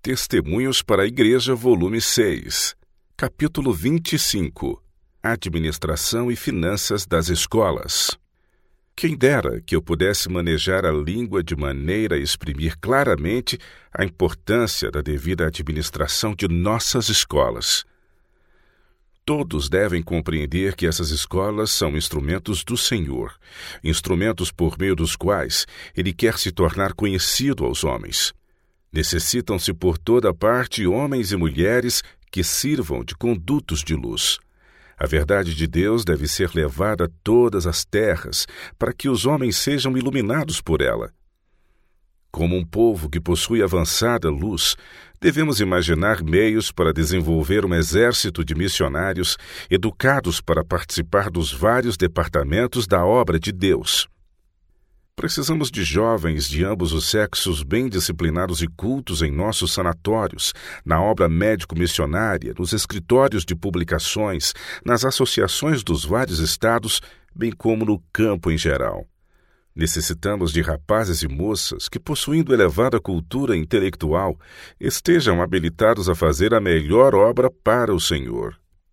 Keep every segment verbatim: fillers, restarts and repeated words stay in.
Testemunhos para a Igreja, volume seis, capítulo vinte e cinco. Administração e Finanças das Escolas. Quem dera que eu pudesse manejar a língua de maneira a exprimir claramente a importância da devida administração de nossas escolas. Todos devem compreender que essas escolas são instrumentos do Senhor, instrumentos por meio dos quais Ele quer se tornar conhecido aos homens. Necessitam-se por toda parte homens e mulheres que sirvam de condutos de luz. A verdade de Deus deve ser levada a todas as terras, para que os homens sejam iluminados por ela. Como um povo que possui avançada luz, devemos imaginar meios para desenvolver um exército de missionários educados para participar dos vários departamentos da obra de Deus. Precisamos de jovens de ambos os sexos bem disciplinados e cultos em nossos sanatórios, na obra médico-missionária, nos escritórios de publicações, nas associações dos vários estados, bem como no campo em geral. Necessitamos de rapazes e moças que, possuindo elevada cultura intelectual, estejam habilitados a fazer a melhor obra para o Senhor.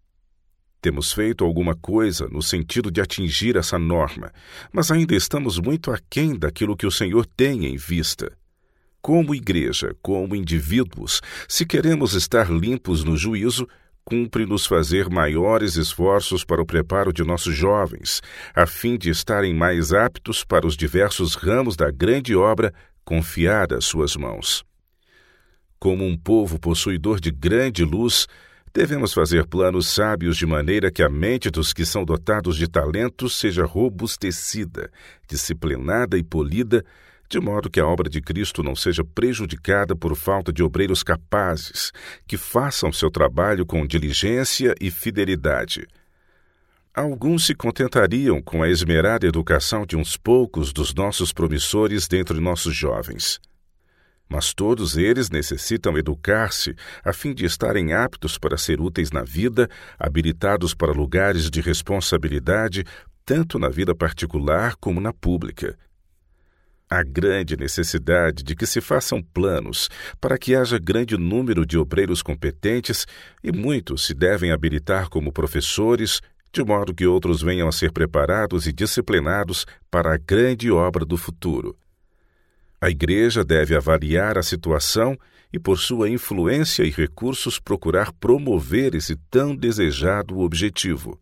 Temos feito alguma coisa no sentido de atingir essa norma, mas ainda estamos muito aquém daquilo que o Senhor tem em vista. Como igreja, como indivíduos, se queremos estar limpos no juízo, cumpre-nos fazer maiores esforços para o preparo de nossos jovens, a fim de estarem mais aptos para os diversos ramos da grande obra confiada às suas mãos. Como um povo possuidor de grande luz, devemos fazer planos sábios de maneira que a mente dos que são dotados de talentos seja robustecida, disciplinada e polida, de modo que a obra de Cristo não seja prejudicada por falta de obreiros capazes, que façam seu trabalho com diligência e fidelidade. Alguns se contentariam com a esmerada educação de uns poucos dos nossos promissores dentre nossos jovens. Mas todos eles necessitam educar-se a fim de estarem aptos para ser úteis na vida, habilitados para lugares de responsabilidade, tanto na vida particular como na pública. Há grande necessidade de que se façam planos para que haja grande número de obreiros competentes e muitos se devem habilitar como professores, de modo que outros venham a ser preparados e disciplinados para a grande obra do futuro. A Igreja deve avaliar a situação e, por sua influência e recursos, procurar promover esse tão desejado objetivo.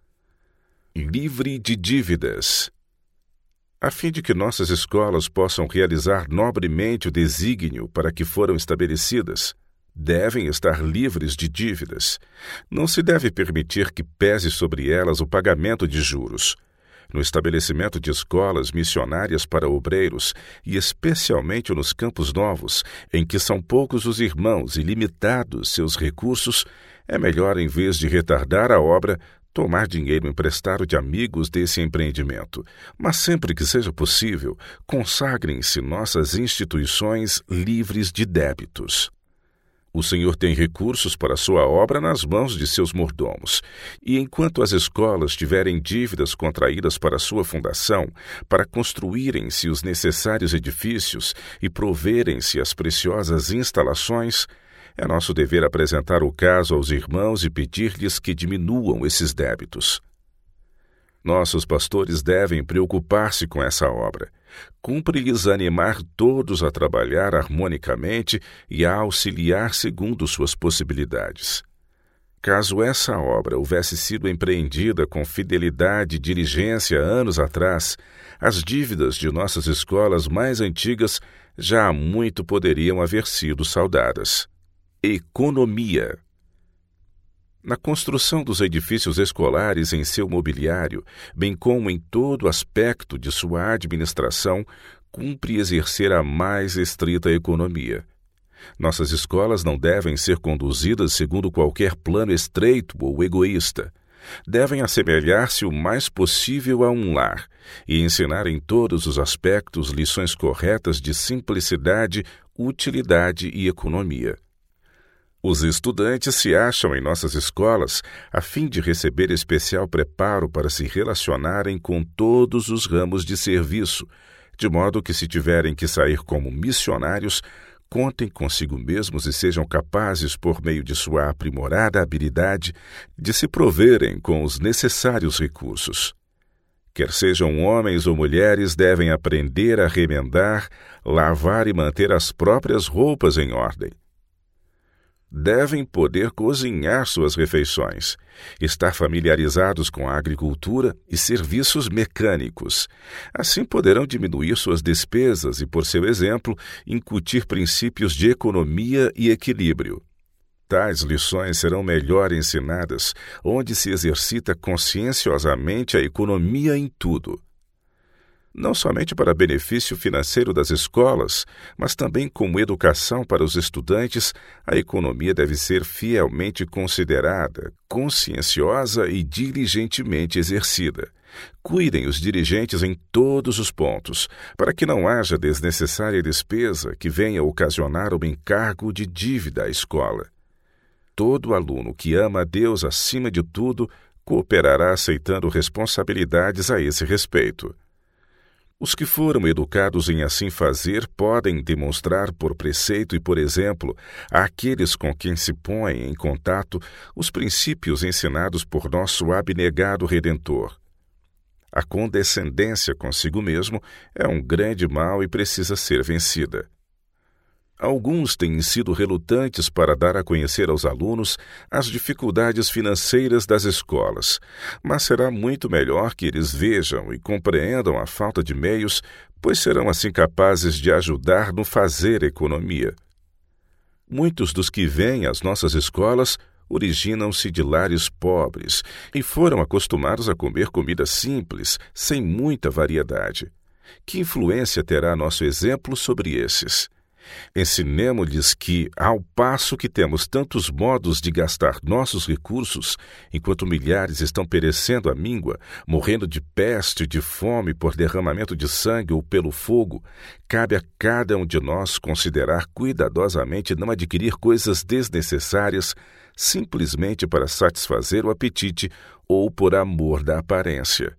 Livre de dívidas. A fim de que nossas escolas possam realizar nobremente o desígnio para que foram estabelecidas, devem estar livres de dívidas. Não se deve permitir que pese sobre elas o pagamento de juros. No estabelecimento de escolas missionárias para obreiros, e especialmente nos campos novos, em que são poucos os irmãos e limitados seus recursos, é melhor, em vez de retardar a obra, tomar dinheiro emprestado de amigos desse empreendimento. Mas sempre que seja possível, consagrem-se nossas instituições livres de débitos. O Senhor tem recursos para sua obra nas mãos de seus mordomos, e enquanto as escolas tiverem dívidas contraídas para sua fundação, para construírem-se os necessários edifícios e proverem-se as preciosas instalações, é nosso dever apresentar o caso aos irmãos e pedir-lhes que diminuam esses débitos. Nossos pastores devem preocupar-se com essa obra. Cumpre-lhes animar todos a trabalhar harmonicamente e a auxiliar segundo suas possibilidades. Caso essa obra houvesse sido empreendida com fidelidade e diligência anos atrás, as dívidas de nossas escolas mais antigas já há muito poderiam haver sido saldadas. Economia. Na construção dos edifícios escolares em seu mobiliário, bem como em todo aspecto de sua administração, cumpre exercer a mais estrita economia. Nossas escolas não devem ser conduzidas segundo qualquer plano estreito ou egoísta. Devem assemelhar-se o mais possível a um lar e ensinar em todos os aspectos lições corretas de simplicidade, utilidade e economia. Os estudantes se acham em nossas escolas a fim de receber especial preparo para se relacionarem com todos os ramos de serviço, de modo que, se tiverem que sair como missionários, contem consigo mesmos e sejam capazes, por meio de sua aprimorada habilidade, de se proverem com os necessários recursos. Quer sejam homens ou mulheres, devem aprender a remendar, lavar e manter as próprias roupas em ordem. Devem poder cozinhar suas refeições, estar familiarizados com a agricultura e serviços mecânicos. Assim poderão diminuir suas despesas e, por seu exemplo, incutir princípios de economia e equilíbrio. Tais lições serão melhor ensinadas onde se exercita conscienciosamente a economia em tudo. Não somente para benefício financeiro das escolas, mas também como educação para os estudantes, a economia deve ser fielmente considerada, conscienciosa e diligentemente exercida. Cuidem os dirigentes em todos os pontos, para que não haja desnecessária despesa que venha ocasionar um encargo de dívida à escola. Todo aluno que ama a Deus acima de tudo cooperará aceitando responsabilidades a esse respeito. Os que foram educados em assim fazer podem demonstrar por preceito e por exemplo àqueles com quem se põem em contato os princípios ensinados por nosso abnegado Redentor. A condescendência consigo mesmo é um grande mal e precisa ser vencida. Alguns têm sido relutantes para dar a conhecer aos alunos as dificuldades financeiras das escolas, mas será muito melhor que eles vejam e compreendam a falta de meios, pois serão assim capazes de ajudar no fazer economia. Muitos dos que vêm às nossas escolas originam-se de lares pobres e foram acostumados a comer comida simples, sem muita variedade. Que influência terá nosso exemplo sobre esses? Ensinemo-lhes que, ao passo que temos tantos modos de gastar nossos recursos, enquanto milhares estão perecendo à míngua, morrendo de peste, de fome, por derramamento de sangue ou pelo fogo, cabe a cada um de nós considerar cuidadosamente não adquirir coisas desnecessárias simplesmente para satisfazer o apetite ou por amor da aparência.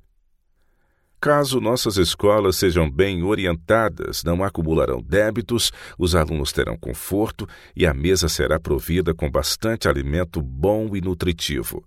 Caso nossas escolas sejam bem orientadas, não acumularão débitos, os alunos terão conforto e a mesa será provida com bastante alimento bom e nutritivo.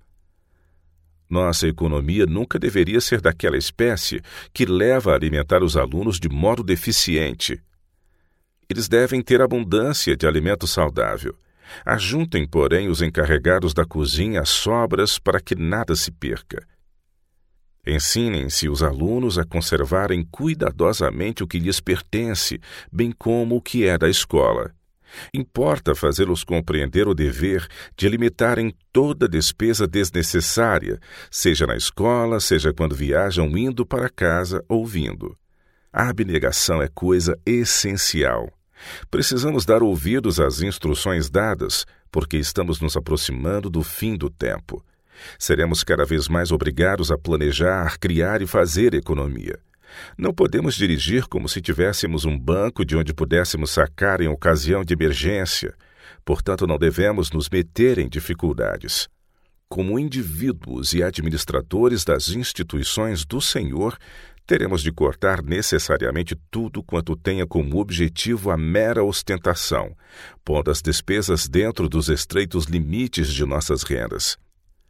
Nossa economia nunca deveria ser daquela espécie que leva a alimentar os alunos de modo deficiente. Eles devem ter abundância de alimento saudável. Ajuntem, porém, os encarregados da cozinha as sobras para que nada se perca. Ensinem-se os alunos a conservarem cuidadosamente o que lhes pertence, bem como o que é da escola. Importa fazê-los compreender o dever de limitarem toda despesa desnecessária, seja na escola, seja quando viajam indo para casa ou vindo. A abnegação é coisa essencial. Precisamos dar ouvidos às instruções dadas, porque estamos nos aproximando do fim do tempo. Seremos cada vez mais obrigados a planejar, criar e fazer economia. Não podemos dirigir como se tivéssemos um banco de onde pudéssemos sacar em ocasião de emergência. Portanto, não devemos nos meter em dificuldades. Como indivíduos e administradores das instituições do Senhor, teremos de cortar necessariamente tudo quanto tenha como objetivo a mera ostentação, pondo as despesas dentro dos estreitos limites de nossas rendas.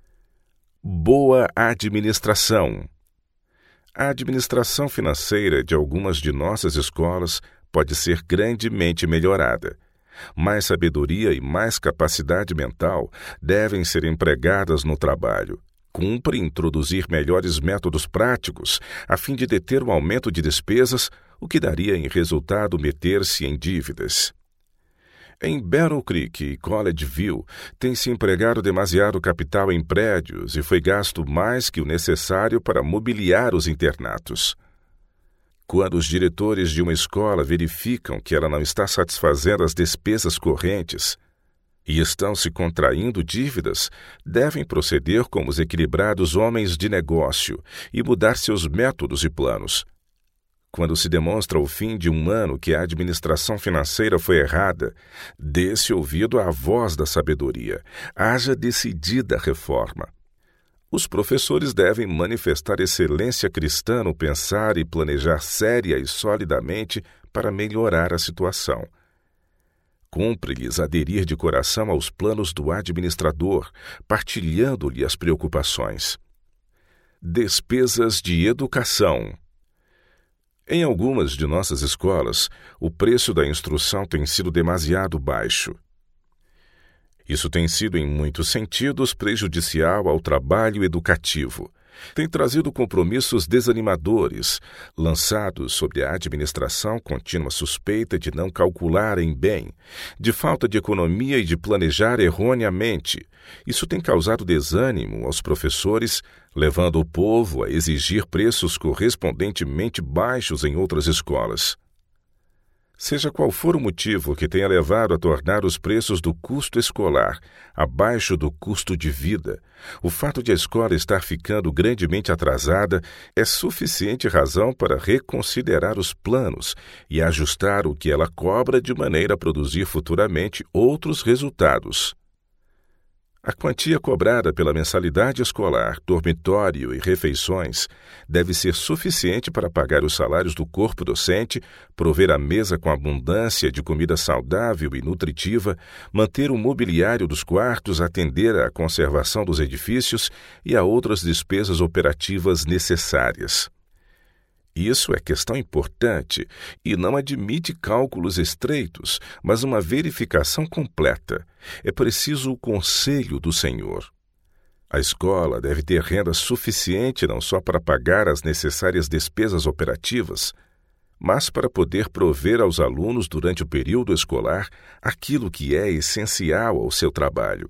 Boa administração. A administração financeira de algumas de nossas escolas pode ser grandemente melhorada. Mais sabedoria e mais capacidade mental devem ser empregadas no trabalho. Cumpre introduzir melhores métodos práticos a fim de deter o aumento de despesas, o que daria em resultado meter-se em dívidas. Em Battle Creek e Collegeville, tem-se empregado demasiado capital em prédios e foi gasto mais que o necessário para mobiliar os internatos. Quando os diretores de uma escola verificam que ela não está satisfazendo as despesas correntes e estão se contraindo dívidas, devem proceder como os equilibrados homens de negócio e mudar seus métodos e planos. Quando se demonstra ao fim de um ano que a administração financeira foi errada, dê-se ouvido à voz da sabedoria. Haja decidida reforma. Os professores devem manifestar excelência cristã no pensar e planejar séria e solidamente para melhorar a situação. Cumpre-lhes aderir de coração aos planos do administrador, partilhando-lhe as preocupações. Despesas de educação. Em algumas de nossas escolas, o preço da instrução tem sido demasiado baixo. Isso tem sido, em muitos sentidos, prejudicial ao trabalho educativo. Tem trazido compromissos desanimadores, lançados sobre a administração contínua suspeita de não calcularem bem, de falta de economia e de planejar erroneamente. Isso tem causado desânimo aos professores, levando o povo a exigir preços correspondentemente baixos em outras escolas. Seja qual for o motivo que tenha levado a tornar os preços do custo escolar abaixo do custo de vida, o fato de a escola estar ficando grandemente atrasada é suficiente razão para reconsiderar os planos e ajustar o que ela cobra de maneira a produzir futuramente outros resultados. A quantia cobrada pela mensalidade escolar, dormitório e refeições deve ser suficiente para pagar os salários do corpo docente, prover a mesa com abundância de comida saudável e nutritiva, manter o mobiliário dos quartos, atender à conservação dos edifícios e a outras despesas operativas necessárias. Isso é questão importante e não admite cálculos estreitos, mas uma verificação completa. É preciso o conselho do Senhor. A escola deve ter renda suficiente não só para pagar as necessárias despesas operativas, mas para poder prover aos alunos durante o período escolar aquilo que é essencial ao seu trabalho.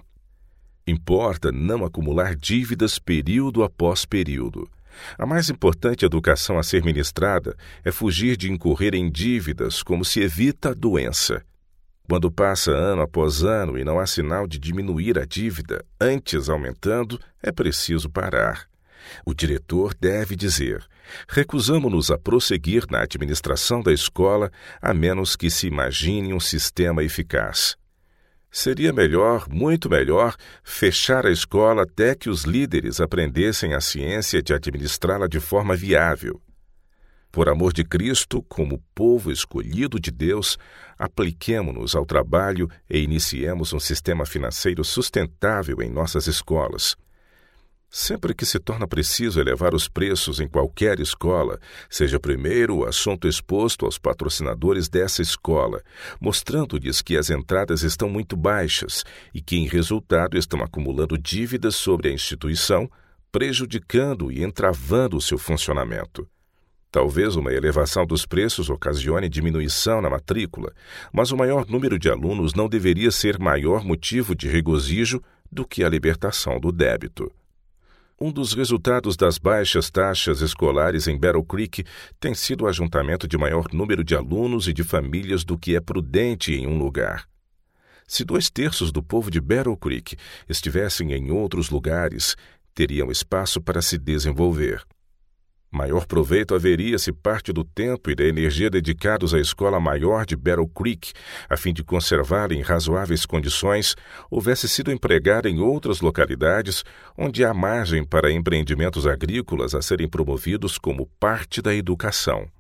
Importa não acumular dívidas período após período. A mais importante educação a ser ministrada é fugir de incorrer em dívidas, como se evita a doença. Quando passa ano após ano e não há sinal de diminuir a dívida, antes aumentando, é preciso parar. O diretor deve dizer: recusamo-nos a prosseguir na administração da escola, a menos que se imagine um sistema eficaz. Seria melhor, muito melhor, fechar a escola até que os líderes aprendessem a ciência de administrá-la de forma viável. Por amor de Cristo, como povo escolhido de Deus, apliquemo-nos ao trabalho e iniciemos um sistema financeiro sustentável em nossas escolas. Sempre que se torna preciso elevar os preços em qualquer escola, seja primeiro o assunto exposto aos patrocinadores dessa escola, mostrando-lhes que as entradas estão muito baixas e que, em resultado, estão acumulando dívidas sobre a instituição, prejudicando e entravando o seu funcionamento. Talvez uma elevação dos preços ocasione diminuição na matrícula, mas o maior número de alunos não deveria ser maior motivo de regozijo do que a libertação do débito. Um dos resultados das baixas taxas escolares em Battle Creek tem sido o ajuntamento de maior número de alunos e de famílias do que é prudente em um lugar. Se dois terços do povo de Battle Creek estivessem em outros lugares, teriam espaço para se desenvolver. Maior proveito haveria se parte do tempo e da energia dedicados à escola maior de Battle Creek, a fim de conservá-la em razoáveis condições, houvesse sido empregada em outras localidades onde há margem para empreendimentos agrícolas a serem promovidos como parte da educação.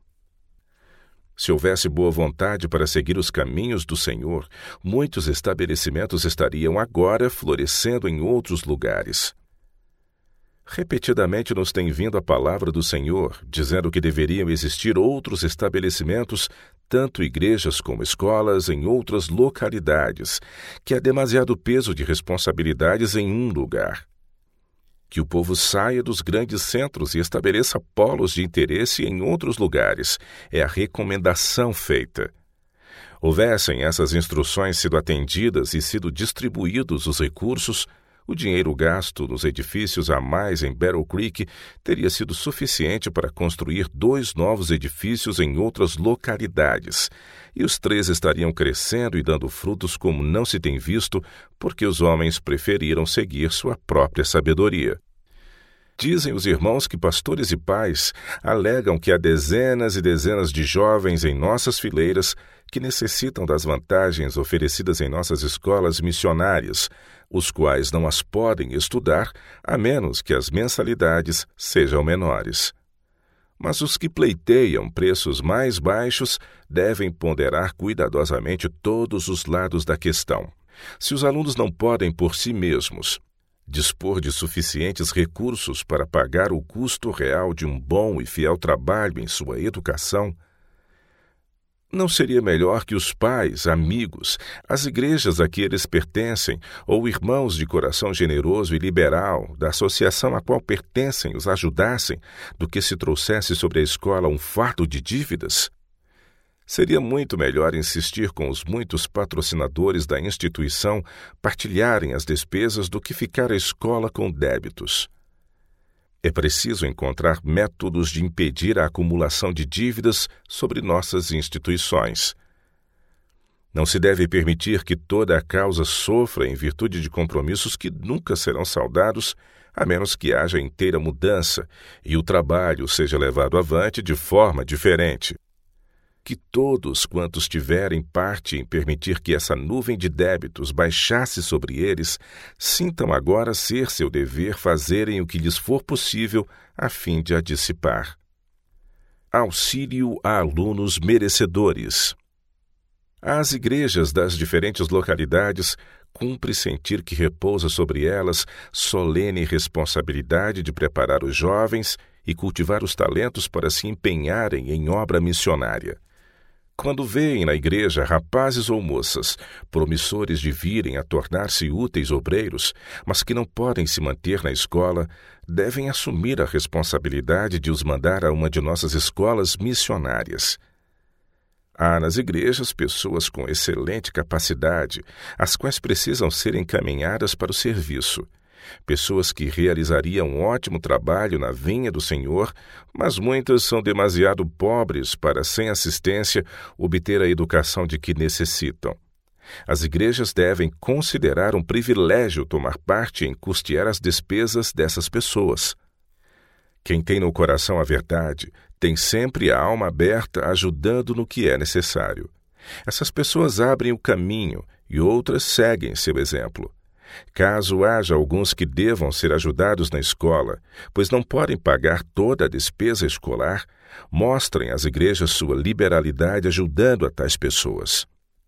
Se houvesse boa vontade para seguir os caminhos do Senhor, muitos estabelecimentos estariam agora florescendo em outros lugares. Repetidamente nos tem vindo a palavra do Senhor, dizendo que deveriam existir outros estabelecimentos, tanto igrejas como escolas, em outras localidades, que há demasiado peso de responsabilidades em um lugar. Que o povo saia dos grandes centros e estabeleça polos de interesse em outros lugares, é a recomendação feita. Houvessem essas instruções sido atendidas e sido distribuídos os recursos, o dinheiro gasto nos edifícios a mais em Battle Creek teria sido suficiente para construir dois novos edifícios em outras localidades, e os três estariam crescendo e dando frutos como não se tem visto, porque os homens preferiram seguir sua própria sabedoria. Dizem os irmãos que pastores e pais alegam que há dezenas e dezenas de jovens em nossas fileiras que necessitam das vantagens oferecidas em nossas escolas missionárias, os quais não as podem estudar, a menos que as mensalidades sejam menores. Mas os que pleiteiam preços mais baixos devem ponderar cuidadosamente todos os lados da questão. Se os alunos não podem por si mesmos dispor de suficientes recursos para pagar o custo real de um bom e fiel trabalho em sua educação, não seria melhor que os pais, amigos, as igrejas a que eles pertencem ou irmãos de coração generoso e liberal da associação a qual pertencem os ajudassem do que se trouxesse sobre a escola um fardo de dívidas? Seria muito melhor insistir com os muitos patrocinadores da instituição partilharem as despesas do que ficar a escola com débitos. É preciso encontrar métodos de impedir a acumulação de dívidas sobre nossas instituições. Não se deve permitir que toda a causa sofra em virtude de compromissos que nunca serão saldados, a menos que haja inteira mudança e o trabalho seja levado avante de forma diferente. Que todos quantos tiverem parte em permitir que essa nuvem de débitos baixasse sobre eles, sintam agora ser seu dever fazerem o que lhes for possível a fim de a dissipar. Auxílio a alunos merecedores. Às igrejas das diferentes localidades, cumpre sentir que repousa sobre elas solene responsabilidade de preparar os jovens e cultivar os talentos para se empenharem em obra missionária. Quando veem na igreja rapazes ou moças, promissores de virem a tornar-se úteis obreiros, mas que não podem se manter na escola, devem assumir a responsabilidade de os mandar a uma de nossas escolas missionárias. Há nas igrejas pessoas com excelente capacidade, as quais precisam ser encaminhadas para o serviço. Pessoas que realizariam um ótimo trabalho na vinha do Senhor, mas muitas são demasiado pobres para, sem assistência, obter a educação de que necessitam. As igrejas devem considerar um privilégio tomar parte em custear as despesas dessas pessoas. Quem tem no coração a verdade, tem sempre a alma aberta ajudando no que é necessário. Essas pessoas abrem o caminho e outras seguem seu exemplo. Caso haja alguns que devam ser ajudados na escola, pois não podem pagar toda a despesa escolar, mostrem às igrejas sua liberalidade ajudando a tais pessoas.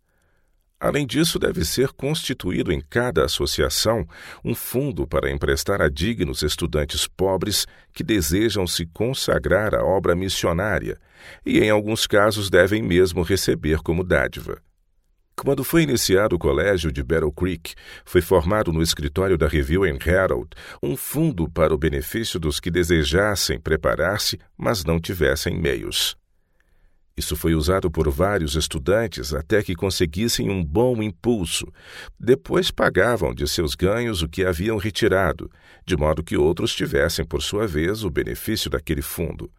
Além disso, deve ser constituído em cada associação um fundo para emprestar a dignos estudantes pobres que desejam se consagrar à obra missionária e, em alguns casos, devem mesmo receber como dádiva. Quando foi iniciado o colégio de Battle Creek, foi formado no escritório da Review and Herald um fundo para o benefício dos que desejassem preparar-se, mas não tivessem meios. Isso foi usado por vários estudantes até que conseguissem um bom impulso. Depois pagavam de seus ganhos o que haviam retirado, de modo que outros tivessem, por sua vez, o benefício daquele fundo.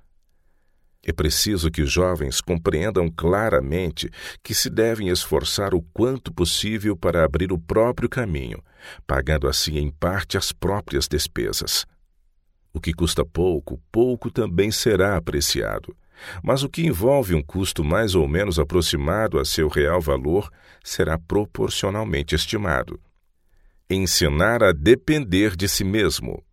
É preciso que os jovens compreendam claramente que se devem esforçar o quanto possível para abrir o próprio caminho, pagando assim em parte as próprias despesas. O que custa pouco, pouco também será apreciado, mas o que envolve um custo mais ou menos aproximado a seu real valor será proporcionalmente estimado. Ensinar a depender de si mesmo.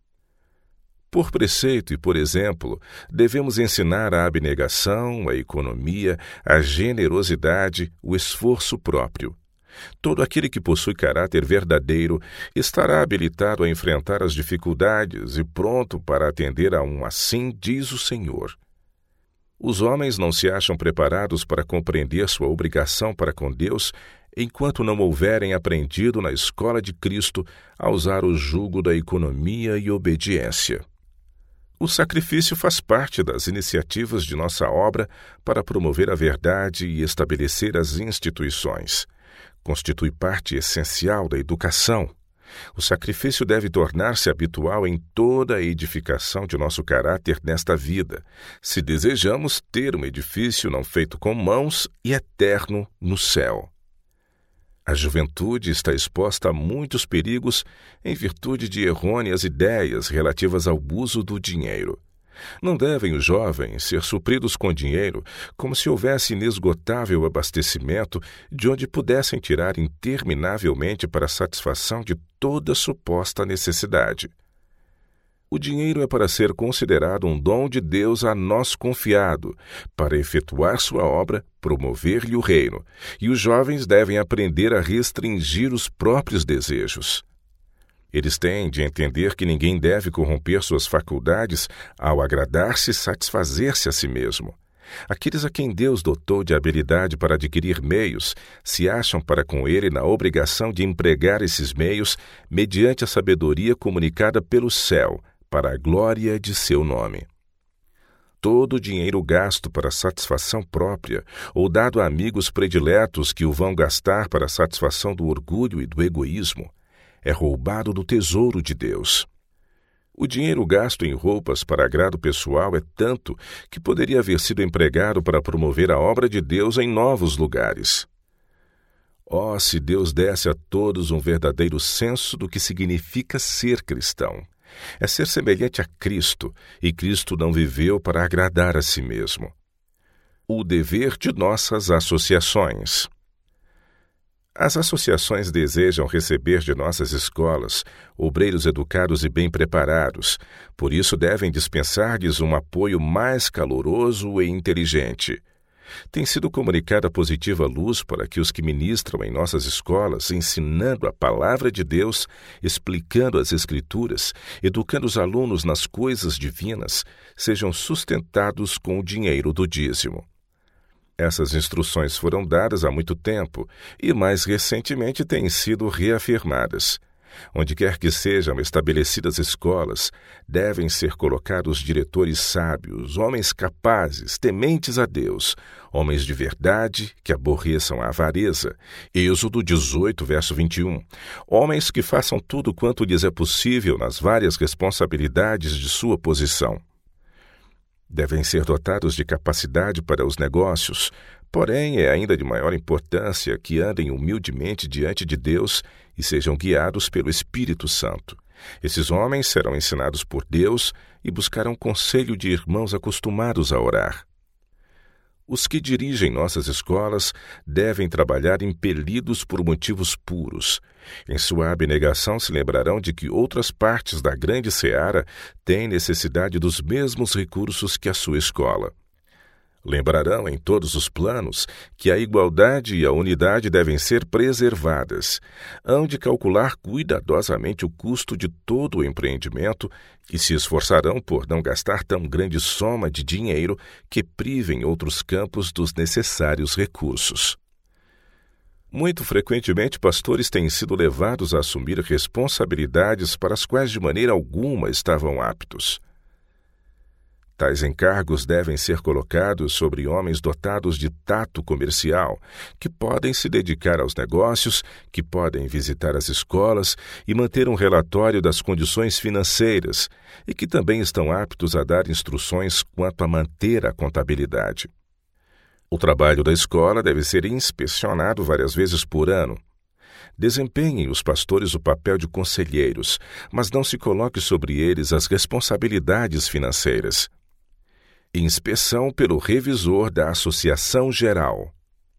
Por preceito e por exemplo, devemos ensinar a abnegação, a economia, a generosidade, o esforço próprio. Todo aquele que possui caráter verdadeiro estará habilitado a enfrentar as dificuldades e pronto para atender a um assim diz o Senhor. Os homens não se acham preparados para compreender sua obrigação para com Deus enquanto não houverem aprendido na escola de Cristo a usar o jugo da economia e obediência. O sacrifício faz parte das iniciativas de nossa obra para promover a verdade e estabelecer as instituições. Constitui parte essencial da educação. O sacrifício deve tornar-se habitual em toda a edificação de nosso caráter nesta vida, se desejamos ter um edifício não feito com mãos e eterno no céu. A juventude está exposta a muitos perigos em virtude de errôneas ideias relativas ao uso do dinheiro. Não devem os jovens ser supridos com dinheiro como se houvesse inesgotável abastecimento de onde pudessem tirar interminavelmente para a satisfação de toda suposta necessidade. O dinheiro é para ser considerado um dom de Deus a nós confiado, para efetuar sua obra, promover-lhe o reino, e os jovens devem aprender a restringir os próprios desejos. Eles têm de entender que ninguém deve corromper suas faculdades ao agradar-se e satisfazer-se a si mesmo. Aqueles a quem Deus dotou de habilidade para adquirir meios se acham para com ele na obrigação de empregar esses meios mediante a sabedoria comunicada pelo céu, para a glória de seu nome. Todo o dinheiro gasto para satisfação própria ou dado a amigos prediletos que o vão gastar para a satisfação do orgulho e do egoísmo é roubado do tesouro de Deus. O dinheiro gasto em roupas para agrado pessoal é tanto que poderia haver sido empregado para promover a obra de Deus em novos lugares. Oh, se Deus desse a todos um verdadeiro senso do que significa ser cristão! É ser semelhante a Cristo, e Cristo não viveu para agradar a si mesmo. O dever de nossas associações. As associações desejam receber de nossas escolas obreiros educados e bem preparados, por isso devem dispensar-lhes um apoio mais caloroso e inteligente. Tem sido comunicada positiva luz para que os que ministram em nossas escolas, ensinando a palavra de Deus, explicando as Escrituras, educando os alunos nas coisas divinas, sejam sustentados com o dinheiro do dízimo. Essas instruções foram dadas há muito tempo e, mais recentemente, têm sido reafirmadas. Onde quer que sejam estabelecidas escolas, devem ser colocados diretores sábios, homens capazes, tementes a Deus, homens de verdade, que aborreçam a avareza. Êxodo dezoito, verso vinte e um. Homens que façam tudo quanto lhes é possível nas várias responsabilidades de sua posição. Devem ser dotados de capacidade para os negócios, porém é ainda de maior importância que andem humildemente diante de Deus e sejam guiados pelo Espírito Santo. Esses homens serão ensinados por Deus e buscarão conselho de irmãos acostumados a orar. Os que dirigem nossas escolas devem trabalhar impelidos por motivos puros. Em sua abnegação se lembrarão de que outras partes da grande seara têm necessidade dos mesmos recursos que a sua escola. Lembrarão em todos os planos que a igualdade e a unidade devem ser preservadas. Hão de calcular cuidadosamente o custo de todo o empreendimento e se esforçarão por não gastar tão grande soma de dinheiro que privem outros campos dos necessários recursos. Muito frequentemente, pastores têm sido levados a assumir responsabilidades para as quais de maneira alguma estavam aptos. Tais encargos devem ser colocados sobre homens dotados de tato comercial, que podem se dedicar aos negócios, que podem visitar as escolas e manter um relatório das condições financeiras, e que também estão aptos a dar instruções quanto a manter a contabilidade. O trabalho da escola deve ser inspecionado várias vezes por ano. Desempenhem os pastores o papel de conselheiros, mas não se coloque sobre eles as responsabilidades financeiras. Inspeção pelo revisor da Associação Geral.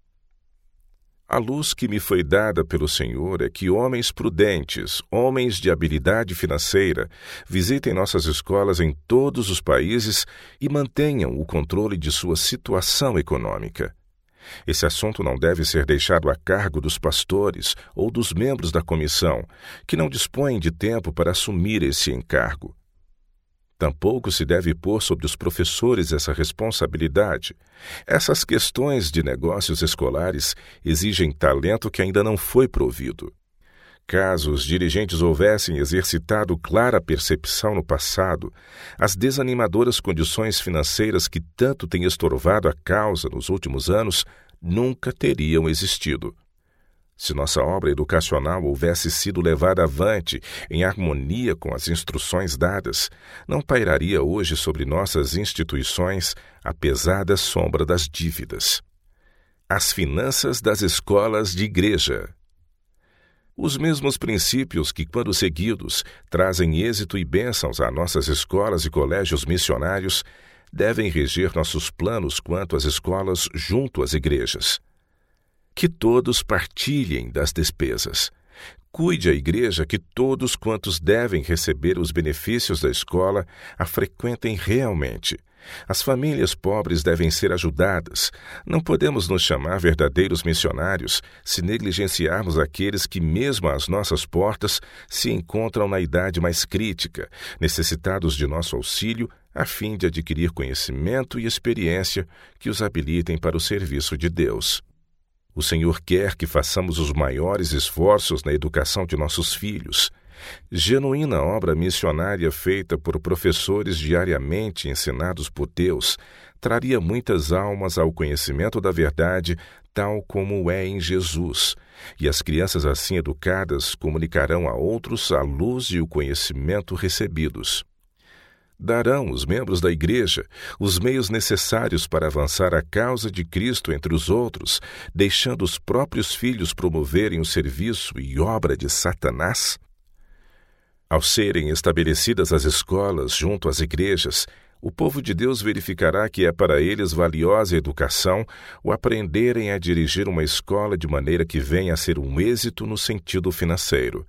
A luz que me foi dada pelo Senhor é que homens prudentes, homens de habilidade financeira, visitem nossas escolas em todos os países e mantenham o controle de sua situação econômica. Esse assunto não deve ser deixado a cargo dos pastores ou dos membros da comissão, que não dispõem de tempo para assumir esse encargo. Tampouco se deve pôr sobre os professores essa responsabilidade. Essas questões de negócios escolares exigem talento que ainda não foi provido. Caso os dirigentes houvessem exercitado clara percepção no passado, as desanimadoras condições financeiras que tanto têm estorvado a causa nos últimos anos nunca teriam existido. Se nossa obra educacional houvesse sido levada avante em harmonia com as instruções dadas, não pairaria hoje sobre nossas instituições a pesada sombra das dívidas. As finanças das escolas de igreja. Os mesmos princípios que, quando seguidos, trazem êxito e bênçãos a nossas escolas e colégios missionários, devem reger nossos planos quanto às escolas junto às igrejas. Que todos partilhem das despesas. Cuide a igreja que todos quantos devem receber os benefícios da escola a frequentem realmente. As famílias pobres devem ser ajudadas. Não podemos nos chamar verdadeiros missionários se negligenciarmos aqueles que, mesmo às nossas portas, se encontram na idade mais crítica, necessitados de nosso auxílio, a fim de adquirir conhecimento e experiência que os habilitem para o serviço de Deus. O Senhor quer que façamos os maiores esforços na educação de nossos filhos. Genuína obra missionária feita por professores diariamente ensinados por Deus traria muitas almas ao conhecimento da verdade, tal como é em Jesus, e as crianças assim educadas comunicarão a outros a luz e o conhecimento recebidos. Darão os membros da igreja os meios necessários para avançar a causa de Cristo entre os outros, deixando os próprios filhos promoverem o serviço e obra de Satanás? Ao serem estabelecidas as escolas junto às igrejas, o povo de Deus verificará que é para eles valiosa educação o aprenderem a dirigir uma escola de maneira que venha a ser um êxito no sentido financeiro.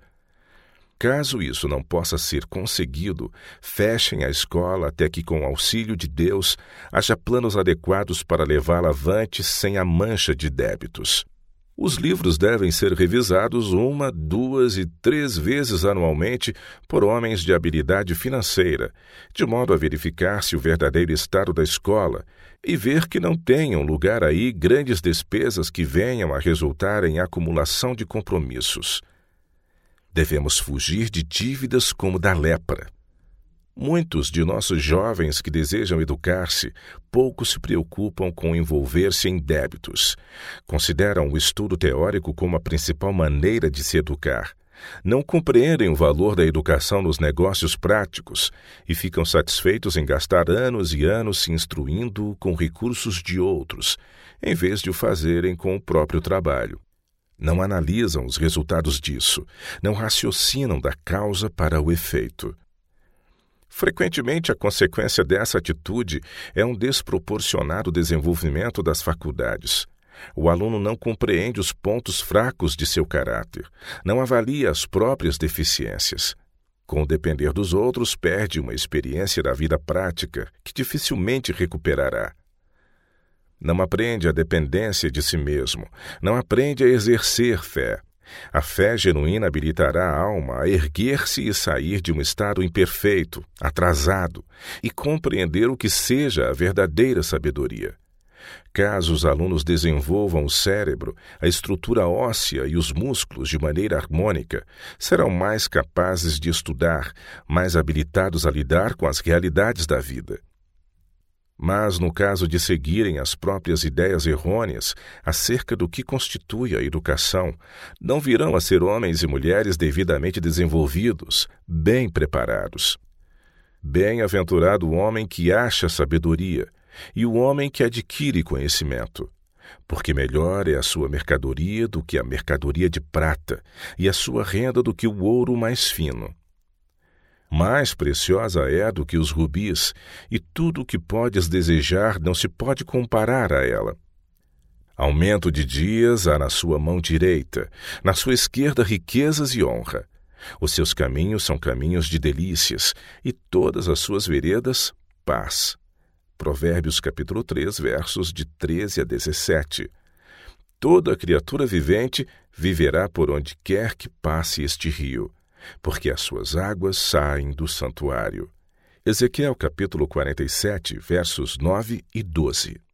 Caso isso não possa ser conseguido, fechem a escola até que, com o auxílio de Deus, haja planos adequados para levá-la avante sem a mancha de débitos. Os livros devem ser revisados uma, duas e três vezes anualmente por homens de habilidade financeira, de modo a verificar se o verdadeiro estado da escola e ver que não tenham lugar aí grandes despesas que venham a resultar em acumulação de compromissos. Devemos fugir de dívidas como da lepra. Muitos de nossos jovens que desejam educar-se pouco se preocupam com envolver-se em débitos. Consideram o estudo teórico como a principal maneira de se educar. Não compreendem o valor da educação nos negócios práticos e ficam satisfeitos em gastar anos e anos se instruindo com recursos de outros, em vez de o fazerem com o próprio trabalho. Não analisam os resultados disso, não raciocinam da causa para o efeito. Frequentemente, a consequência dessa atitude é um desproporcionado desenvolvimento das faculdades. O aluno não compreende os pontos fracos de seu caráter, não avalia as próprias deficiências. Com o depender dos outros, perde uma experiência da vida prática que dificilmente recuperará. Não aprende a dependência de si mesmo, não aprende a exercer fé. A fé genuína habilitará a alma a erguer-se e sair de um estado imperfeito, atrasado, e compreender o que seja a verdadeira sabedoria. Caso os alunos desenvolvam o cérebro, a estrutura óssea e os músculos de maneira harmônica, serão mais capazes de estudar, mais habilitados a lidar com as realidades da vida. Mas, no caso de seguirem as próprias ideias errôneas acerca do que constitui a educação, não virão a ser homens e mulheres devidamente desenvolvidos, bem preparados. Bem-aventurado o homem que acha sabedoria e o homem que adquire conhecimento, porque melhor é a sua mercadoria do que a mercadoria de prata e a sua renda do que o ouro mais fino. Mais preciosa é do que os rubis, e tudo o que podes desejar não se pode comparar a ela. Aumento de dias há na sua mão direita, na sua esquerda riquezas e honra. Os seus caminhos são caminhos de delícias, e todas as suas veredas, paz. Provérbios capítulo três, versos de treze a dezessete. Toda criatura vivente viverá por onde quer que passe este rio, porque as suas águas saem do santuário. Ezequiel capítulo quarenta e sete, versos nove e doze.